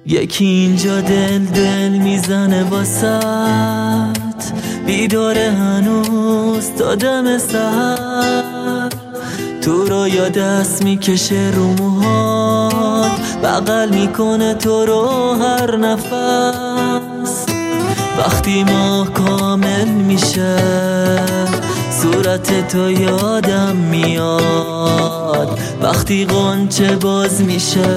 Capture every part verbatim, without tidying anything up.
یکی اینجا دل دل میزنه واسط، بیداره هنوز تا دم سحر، تو رو یا دست میکشه رو موهات، بغل میکنه تو رو هر نفس. وقتی ماه کامل میشه صورت تو یادم میاد، وقتی غنچه باز میشه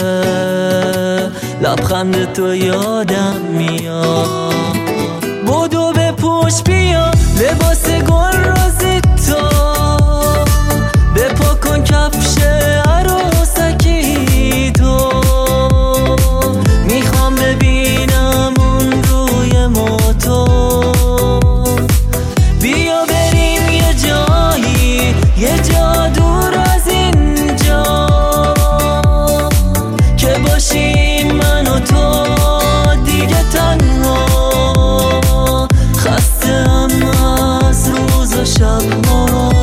لبخند تو یادم میاد. بدو بپوش بیا لباس گل رازی تو، بپا کن کفش عروسکی تو، میخوام ببینم اون روی موتو. بیا بریم یه جایی، یه جا دور از اینجا، که باشیم من و تو دیگه تنها. خسته‌ام از روز و شب ها.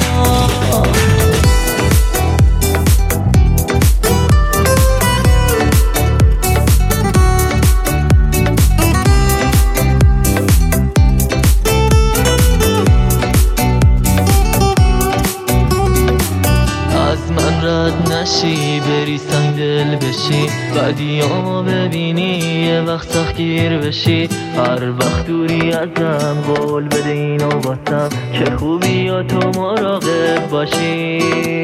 رد نشی بری سنگ دل بشی، بدیامو ببینی یه وقت تحقیر بشی. هر وقت دوری ازم قول بده اینو باسم، چه خوبی یا تو مراقب باشی.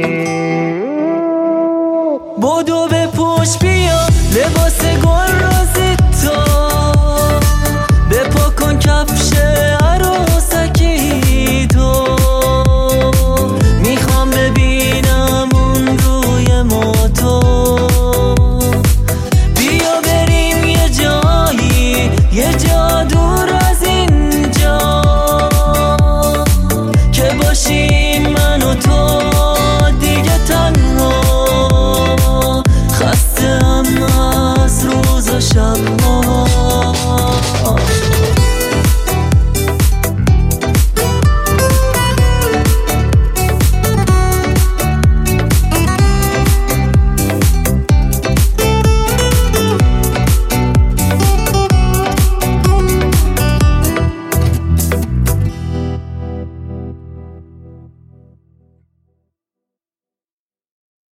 بدو بپوش بیا لباس گل رازی تو، بپا کن کفش